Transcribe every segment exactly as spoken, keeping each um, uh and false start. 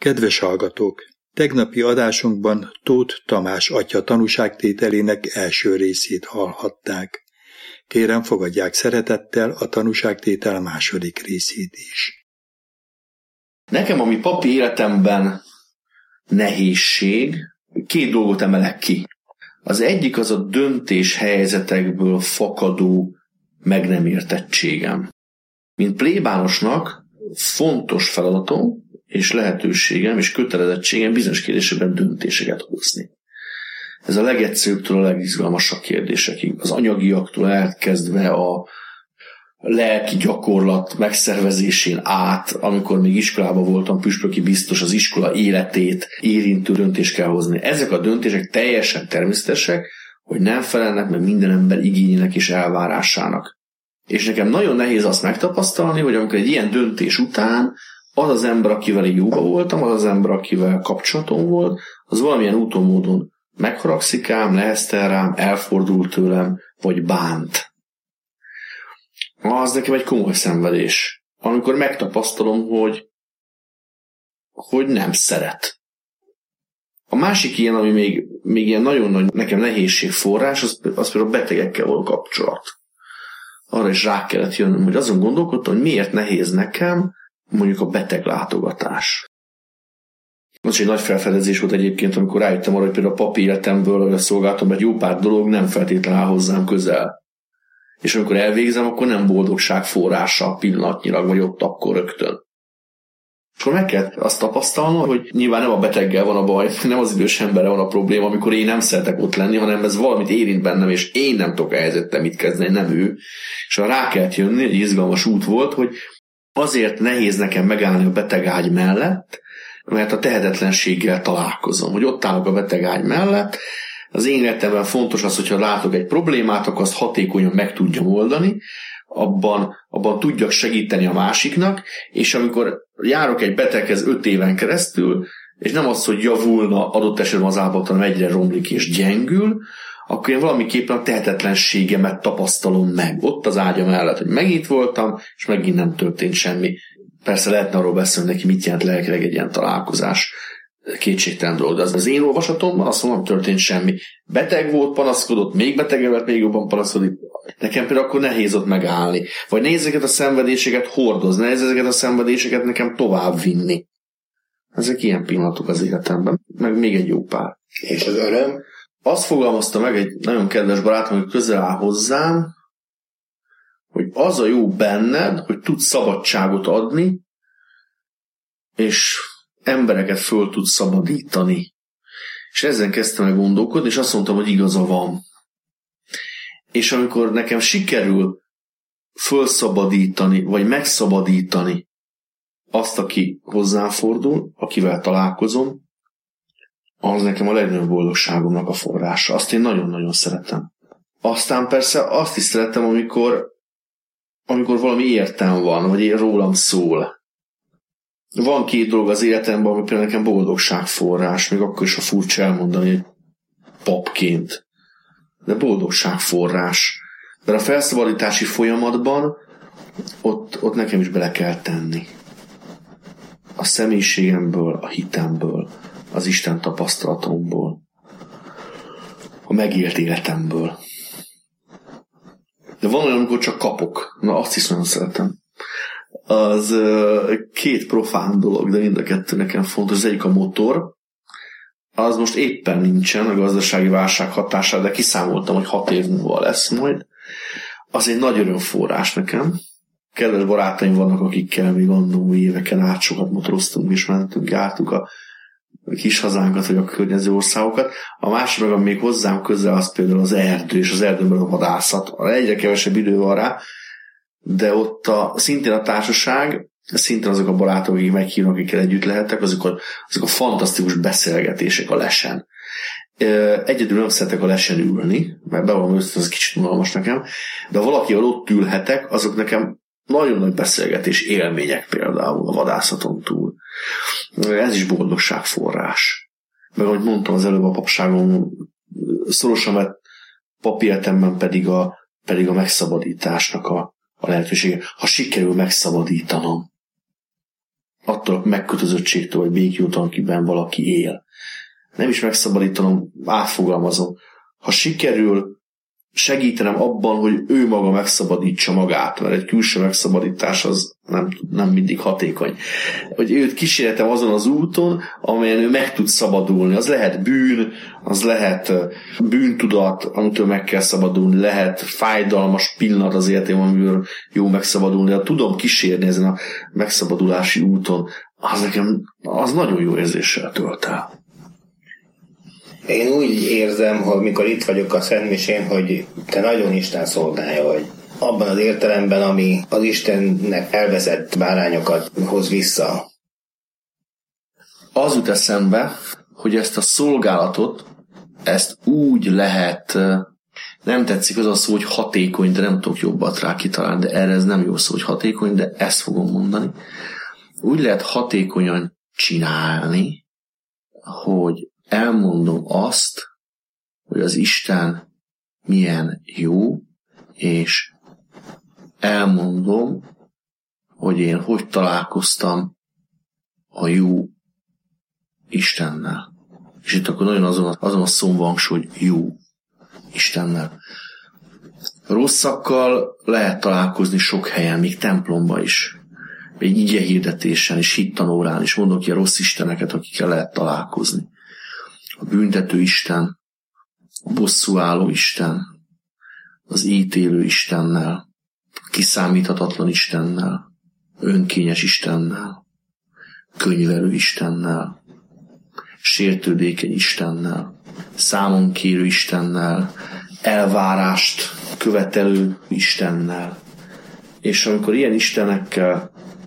Kedves hallgatók! Tegnapi adásunkban Tóth Tamás atya tanúságtételének első részét hallhatták. Kérem, fogadják szeretettel a tanúságtétel második részét is. Nekem, ami papi életemben nehézség, két dolgot emelek ki. Az egyik az a döntés helyzetekből fakadó meg nem értettségem. Mint plébánosnak fontos feladatom, és lehetőségem, és kötelezettségem bizonyos kérdésekben döntéseket hozni. Ez a legegyszerűbbtől a legizgalmasabb kérdésekig. Az anyagiaktól elkezdve a lelki gyakorlat megszervezésén át, amikor még iskolában voltam püspöki biztos, az iskola életét érintő döntést kell hozni. Ezek a döntések teljesen természetesek, hogy nem felelnek meg minden ember igényének és elvárásának. És nekem nagyon nehéz azt megtapasztalni, hogy amikor egy ilyen döntés után az az ember, akivel én jóba voltam, az az ember, akivel kapcsolatom volt, az valamilyen úton módon megharagszik ám, leheztel rám, elfordult tőlem, vagy bánt. Az nekem egy komoly szenvedés. Amikor megtapasztalom, hogy, hogy nem szeret. A másik ilyen, ami még, még ilyen nagyon nagy nekem nehézség forrás, az, az például a betegekkel való kapcsolat. Arra is rá kellett jönnöm, hogy azon gondolkodtam, hogy miért nehéz nekem mondjuk a beteglátogatás. Az egy nagy felfedezés volt egyébként, amikor rájöttem arra, hogy például a papi életemből, hogy a szolgálatomban egy jó pár dolog nem feltétlenül áll hozzám közel. És amikor elvégzem, akkor nem boldogság forrása pillanatnyilag, vagy ott akkor rögtön. És akkor meg kell azt tapasztalnom, hogy nyilván nem a beteggel van a baj, nem az idős emberre van a probléma, amikor én nem szeretek ott lenni, hanem ez valamit érint bennem, és én nem tudok a helyzettel mit kezdeni, nem ő. És ha rá kellett jönni, egy izgalmas út volt, hogy azért nehéz nekem megállni a betegágy mellett, mert a tehetetlenséggel találkozom, hogy ott állok a betegágy mellett. Az én életemben fontos az, hogyha látok egy problémát, akkor azt hatékonyan meg tudjam oldani, abban, abban tudjak segíteni a másiknak, és amikor járok egy beteghez öt éven keresztül, és nem az, hogy javulna adott esetben az állapot, hanem egyre romlik és gyengül, akkor én valamiképpen a tehetetlenségemet tapasztalom meg. Ott az ágya mellett, hogy megint voltam, és megint nem történt semmi. Persze lehetne arról beszélni neki, mit jelent lelkileg egy ilyen találkozás. Kétségtelen dolog, de az, az én olvasatomban azt mondom, nem történt semmi. Beteg volt, panaszkodott, még betegebb, még jobban panaszkodik. Nekem például akkor nehéz ott megállni. Vagy nehéz ezeket a szenvedéseket hordozni, nehéz ezeket a szenvedéseket nekem tovább vinni. Ezek ilyen pillanatok az életemben. Meg még egy jó pár. És az öröm? Azt fogalmazta meg egy nagyon kedves barátom, hogy közel áll hozzám, hogy az a jó benned, hogy tudsz szabadságot adni, és embereket föl tudsz szabadítani. És ezen kezdtem el gondolkodni, és azt mondtam, hogy igaza van. És amikor nekem sikerül fölszabadítani, vagy megszabadítani azt, aki hozzám fordul, akivel találkozom, az nekem a legnagyobb boldogságomnak a forrása. Azt én nagyon-nagyon szeretem. Aztán persze azt is szeretem, amikor, amikor valami értem van, vagy rólam szól. Van két dolog az életemben, ami például nekem boldogságforrás, még akkor is, ha furcsa elmondani egy papként. De boldogságforrás. Mert a felszabadítási folyamatban ott, ott nekem is bele kell tenni. A személyiségemből, a hitemből, az Isten tapasztalatomból, a megélt életemből. De van olyan, amikor csak kapok. Na, azt is nagyon szeretem. Az uh, két profán dolog, de mind a kettő nekem fontos. Az egyik a motor. Az most éppen nincsen a gazdasági válság hatására, de kiszámoltam, hogy hat év múlva lesz majd. Az egy nagy örömforrás nekem. Kedves barátaim vannak, akikkel még annó éveken át sokat motoroztunk és mentünk, jártuk a kis hazánkat, vagy a környező országokat. A másik meg, ami még hozzám közel, az például az erdő, és az erdőben a vadászat. Egyre kevesebb idő van rá, de ott a, szintén a társaság, szintén azok a barátok, akik meghívnak, akikkel együtt lehettek, azok a, azok a fantasztikus beszélgetések a lesen. Egyedül nem szeretek a lesen ülni, mert bevallom őszintén, az kicsit unalmas nekem, de ha valakivel ott ülhetek, azok nekem nagyon nagy beszélgetés élmények például a vadászaton túl. Ez is boldogságforrás. Meg ahogy mondtam az előbb, a papságon szorosan vett papírtemben pedig a, pedig a megszabadításnak a, a lehetősége. Ha sikerül megszabadítanom, attól a megkötözöttségtől, vagy békjótól, akiben valaki él. Nem is megszabadítanom, átfogalmazom. Ha sikerül segítenem abban, hogy ő maga megszabadítsa magát, mert egy külső megszabadítás az nem, nem mindig hatékony. Hogy őt kísérletem azon az úton, amelyen ő meg tud szabadulni. Az lehet bűn, az lehet bűntudat, amitől meg kell szabadulni, lehet fájdalmas pillanat az életében, amiből jó megszabadulni. Ha tudom kísérni ezen a megszabadulási úton, az nekem az nagyon jó érzéssel tölt el. Én úgy érzem, hogy mikor itt vagyok a Szentmisén, hogy te nagyon Isten szolgája vagy. Abban az értelemben, ami az Istennek elveszett bárányokat hoz vissza. Az jut eszembe, hogy ezt a szolgálatot, ezt úgy lehet, nem tetszik az a szó, hogy hatékony, de nem tudok jobbat rá kitalálni, de erre ez nem jó szó, hogy hatékony, de ezt fogom mondani. Úgy lehet hatékonyan csinálni, hogy elmondom azt, hogy az Isten milyen jó, és elmondom, hogy én hogy találkoztam a jó Istennel. És itt akkor nagyon azon, azon a szón van hangsúly, hogy jó Istennel. Rosszakkal lehet találkozni sok helyen, még templomban is. Még igehirdetésen és hittanórán is mondok ki a rossz isteneket, akikkel lehet találkozni. A büntető Isten, a bosszúálló Isten, az ítélő Istennel, a kiszámíthatatlan Istennel, önkényes Istennel, könyvelő Istennel, sértődékeny Istennel, számonkérő Istennel, elvárást követelő Istennel. És amikor ilyen istenekkel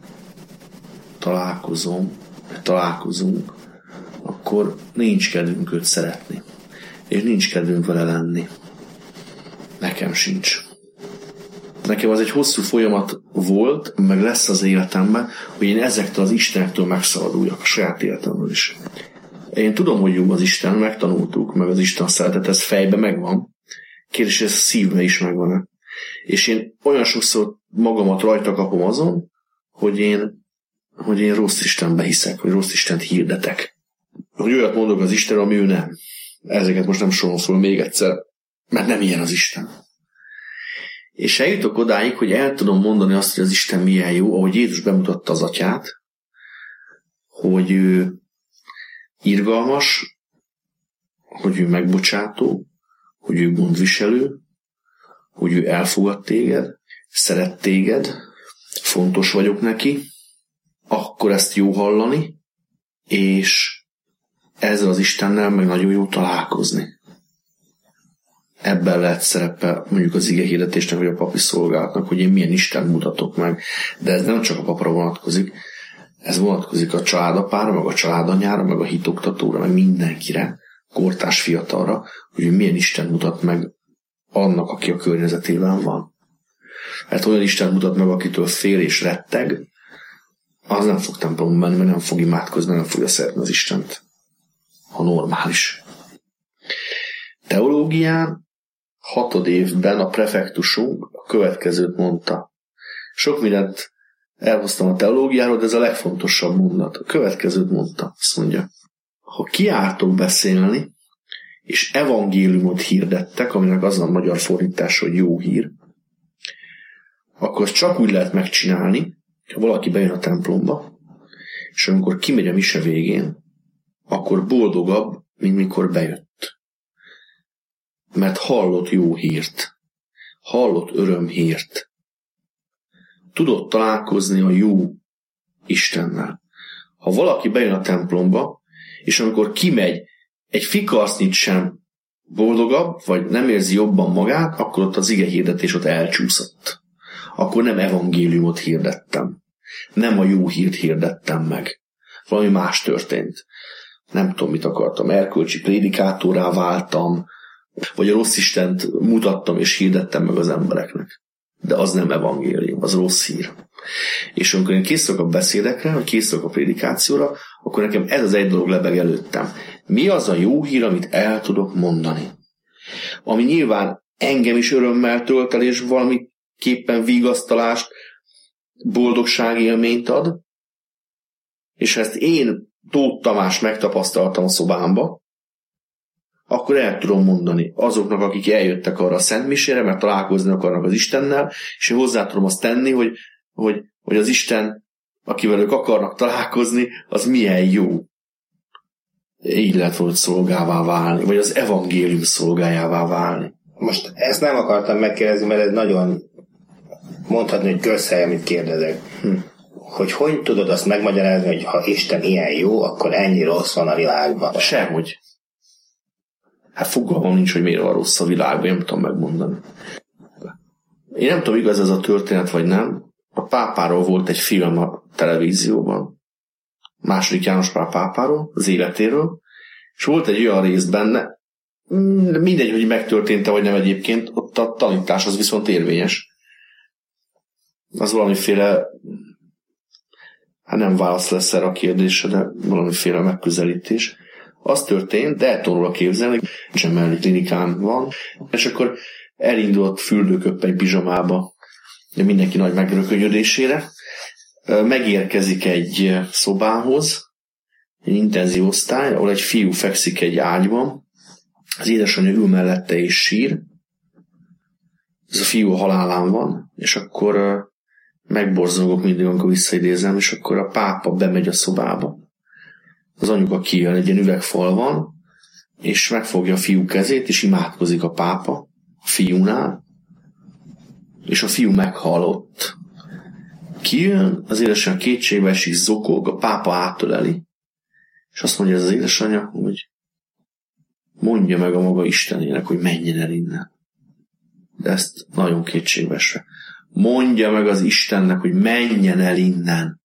találkozom, találkozunk, akkor nincs kedvünk őt szeretni. És nincs kedvünk vele lenni. Nekem sincs. Nekem az egy hosszú folyamat volt, meg lesz az életemben, hogy én ezektől az istenektől megszabaduljak a saját életemről is. Én tudom, hogy jó az Isten, megtanultuk, meg az Isten szeretet, ez fejben megvan. Kérdés, ez szívben is megvan. És én olyan sokszor magamat rajta kapom azon, hogy én, hogy én rossz Istenbe hiszek, vagy rossz Istent hirdetek. Hogy olyat mondok az Istenről, ami ő nem. Ezeket most nem sorolom föl még egyszer, mert nem ilyen az Isten. És eljutok odáig, hogy el tudom mondani azt, hogy az Isten milyen jó, ahogy Jézus bemutatta az atyát, hogy ő irgalmas, hogy ő megbocsátó, hogy ő gondviselő, hogy ő elfogad téged, szeret téged, fontos vagyok neki, akkor ezt jó hallani, és ezzel az Istennel meg nagyon jó találkozni. Ebben lehet szerepe mondjuk az igehirdetésnek, vagy a papi szolgálatnak, hogy én milyen Isten mutatok meg. De ez nem csak a papra vonatkozik, ez vonatkozik a családapára, meg a családanyára, meg a hitoktatóra, meg mindenkire, kortárs fiatalra, hogy milyen Isten mutat meg annak, aki a környezetében van. Hát olyan Isten mutat meg, akitől fél és retteg, az nem fog templomba menni, mert nem fog imádkozni, mert nem fogja szeretni az Istent, ha normális. Teológián hatod évben a prefektusunk a következőt mondta. Sok mindent elhoztam a teológiáról, de ez a legfontosabb mondat. A következőt mondta. Azt mondja, ha kiálltok beszélni, és evangéliumot hirdettek, aminek az a magyar fordítás, hogy jó hír, akkor csak úgy lehet megcsinálni, ha valaki bejön a templomba, és amikor kimegy a mise végén, akkor boldogabb, mint mikor bejött. Mert hallott jó hírt, hallott örömhírt, tudott találkozni a jó Istennel. Ha valaki bejön a templomba, és amikor kimegy, egy fikarcnyit sem boldogabb, vagy nem érzi jobban magát, akkor ott az igehirdetés ott elcsúszott. Akkor nem evangéliumot hirdettem. Nem a jó hírt hirdettem meg. Valami más történt. Nem tudom, mit akartam. Erkölcsi prédikátorrá váltam, vagy a rossz Istent mutattam és hirdettem meg az embereknek. De az nem evangélium, az rossz hír. És amikor én készülök a beszédekre, vagy készülök a prédikációra, akkor nekem ez az egy dolog lebeg előttem. Mi az a jó hír, amit el tudok mondani? Ami nyilván engem is örömmel tölt el, és valamiképpen vigasztalást, boldogságélményt ad, és ha ezt én, Tóth Tamás megtapasztaltam a szobámba, akkor el tudom mondani azoknak, akik eljöttek arra a szentmisére, mert találkozni akarnak az Istennel, és én hozzá tudom azt tenni, hogy, hogy, hogy az Isten, akivel ők akarnak találkozni, az milyen jó. Így lehet volt szolgává válni, vagy az evangélium szolgájává válni. Most ezt nem akartam megkérdezni, mert ez nagyon mondhatni, hogy közhely, amit kérdezek. Hm. Hogy hogy tudod azt megmagyarázni, hogy ha Isten ilyen jó, akkor ennyi rossz van a világban? Sehogy. Hát fogalmam nincs, hogy miért van rossz a világban, nem tudom megmondani. Én nem tudom, igaz ez a történet, vagy nem. A pápáról volt egy film a televízióban. Második János Pál pápáról, az életéről. És volt egy olyan rész benne, mindegy, hogy megtörtént-e, vagy nem egyébként, ott a tanítás az viszont érvényes. Az valamiféle, hát nem válasz lesz erre a kérdésre, de valamiféle megközelítés. Az történt, de el tudom róla képzelni, hogy Gemelli klinikán van, és akkor elindult fürdőköppeny pizsamába, mindenki nagy megrökönyödésére, megérkezik egy szobához, egy intenzív osztály, ahol egy fiú fekszik egy ágyban, az édesanyja ül mellette és sír, ez a fiú halálán van, és akkor megborzongok mindig, amikor visszaidézem, és akkor a pápa bemegy a szobába. Az anyuka kijön, egy ilyen üvegfal van, és megfogja a fiú kezét, és imádkozik a pápa a fiúnál, és a fiú meghalott. Kijön, az édesanyja kétségbe esik, zokog, a pápa átöleli, és azt mondja ez az édesanyja, hogy mondja meg a maga Istenének, hogy menjen el innen. De ezt nagyon kétségbe esve. Mondja meg az Istennek, hogy menjen el innen.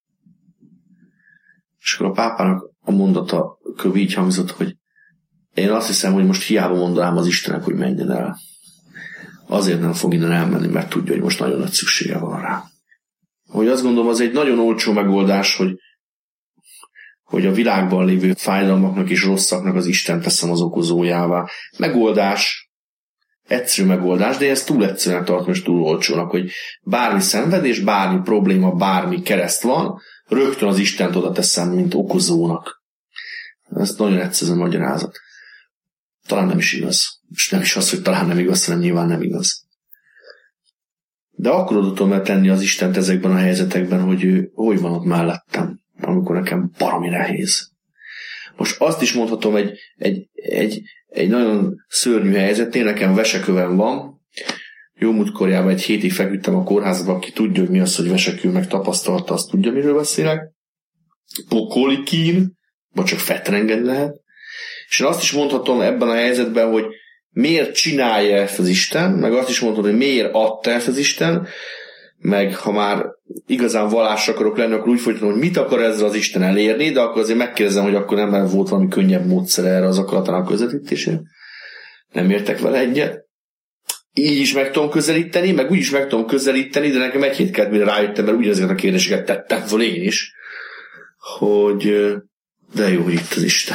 És akkor a pápának a mondata kb. Így hangzott, hogy én azt hiszem, hogy most hiába mondanám az Istennek, hogy menjen el. Azért nem fog innen elmenni, mert tudja, hogy most nagyon nagy szüksége van rá. Hogy azt gondolom, az egy nagyon olcsó megoldás, hogy, hogy a világban lévő fájdalmaknak és rosszaknak az Isten teszem az okozójává. Megoldás, egyszerű megoldás, de ezt túl egyszerűen tartom, és túl olcsónak, hogy bármi szenvedés, bármi probléma, bármi kereszt van, rögtön az Istent oda teszem, mint okozónak. Ez nagyon egyszerű magyarázat. Talán nem is igaz. És nem is az, hogy talán nem igaz, hanem nyilván nem igaz. De akkor oda tudom tenni az Istent ezekben a helyzetekben, hogy ő hogy van ott mellettem, amikor nekem baromi nehéz. Most azt is mondhatom egy, egy, egy, egy nagyon szörnyű helyzetén, nekem vesekövem van, jó múltkorjában egy hétig feküdtem a kórházban, aki tudja, hogy mi az, hogy vesekő, meg tapasztalta, azt tudja, miről beszélek. Pokoli kín, vagy csak fetrengeni lehet. És én azt is mondhatom ebben a helyzetben, hogy miért csinálja ezt az Isten, meg azt is mondhatom, hogy miért adta ezt az Isten, meg ha már igazán vallásra akarok lenni, akkor úgy folytatom, hogy mit akar ezzel az Isten elérni, de akkor azért megkérdezem, hogy akkor nem volt valami könnyebb módszer erre az akaratának közvetítésére. Nem értek vele egyet. Így is meg tudom közelíteni, meg úgy is meg tudom közelíteni, de nekem egy hét kellett, mire rájöttem, mert ugyanezeket a kérdéseket tettem fel én is, hogy de jó, hogy itt az Isten.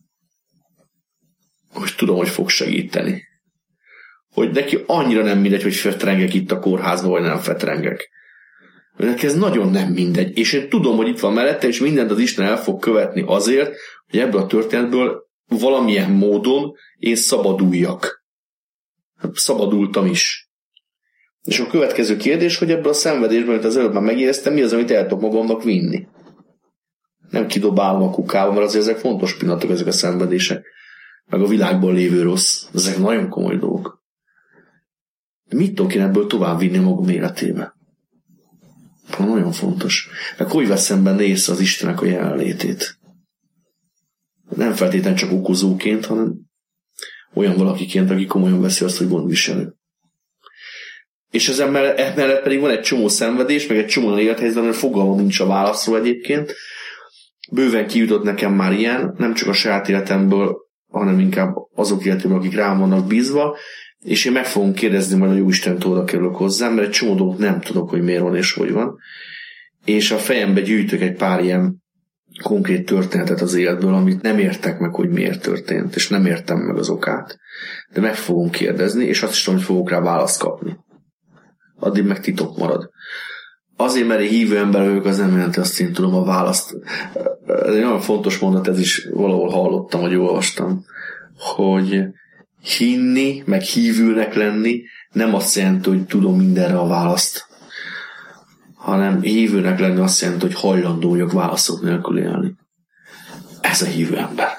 Hogy tudom, hogy fog segíteni. Hogy neki annyira nem mindegy, hogy fetrengek itt a kórházban, vagy nem fetrengek. Neki ez nagyon nem mindegy. És én tudom, hogy itt van mellette, és mindent az Isten el fog követni azért, hogy ebből a történetből valamilyen módon én szabaduljak. Szabadultam is. És a következő kérdés, hogy ebből a szenvedésből, amit az előbb már megéreztem, mi az, amit el tudok magamnak vinni. Nem kidobálom a kukába, mert azért ezek fontos pillanatok, ezek a szenvedések. Meg a világban lévő rossz. Ezek nagyon komoly dolgok. De mit tudok én ebből tovább vinni magam életébe? Nagyon fontos. Meg hogy veszem benne észre az Istennek a jelenlétét? Nem feltétlenül csak okozóként, hanem olyan valakiként, aki komolyan veszi azt, hogy gondviselő. És ez emellett pedig van egy csomó szenvedés, meg egy csomó olyan élethelyzet, mert fogalmam nincs a válaszról egyébként. Bőven kijutott nekem már ilyen, nem csak a saját életemből, hanem inkább azok életéből, akik rám vannak bízva, és én meg fogom kérdezni, majd a Jóistentől oda kerülök hozzám, mert egy csomó dolgot nem tudok, hogy miért van és hogy van. És a fejembe gyűjtök egy pár ilyen konkrét történetet az életből, amit nem értek meg, hogy miért történt, és nem értem meg az okát. De meg fogom kérdezni, és azt is tudom, hogy fogok rá választ kapni. Addig meg titok marad. azért, mert egy hívő ember vagyok, az nem jelenti azt, én tudom a választ. Ez egy nagyon fontos mondat, ez is valahol hallottam, vagy olvastam, hogy hinni, meg hívőnek lenni nem azt jelenti, hogy tudom mindenre a választ, hanem hívőnek lenni azt jelenti, hogy hajlandó vagyok válaszok nélkül élni. Ez a hívő ember.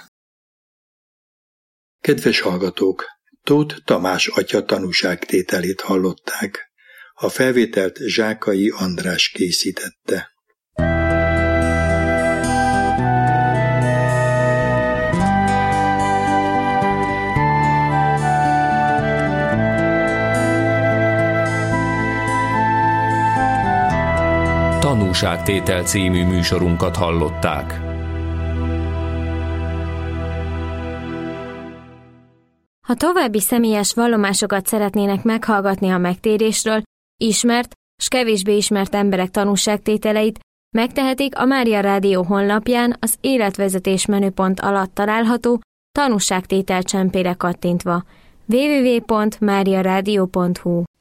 Kedves hallgatók! Tóth Tamás atya tanúságtételét hallották. A felvételt Zsákai András készítette. Tanúságtétel című műsorunkat hallották. Ha további személyes vallomásokat szeretnének meghallgatni a megtérésről, ismert s kevésbé ismert emberek tanúságtételeit, megtehetik a Mária Rádió honlapján az életvezetés menüpont alatt található tanúságtétel csempére kattintva. double-u double-u double-u pont mária rádió pont hu